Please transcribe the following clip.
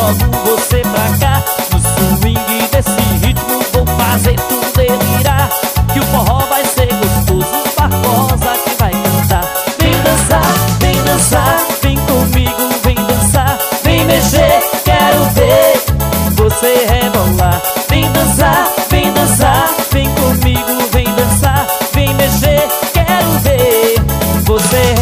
logo você pra cá. No swing desse ritmo vou fazer tu delirar, que o forró vai ser gostoso, Barbosa que vai cantar. Vem dançar, vem comigo, vem dançar. Vem mexer, quero ver você rebolar. Vem dançar, vem comigo, vem dançar. Vem mexer, quero ver você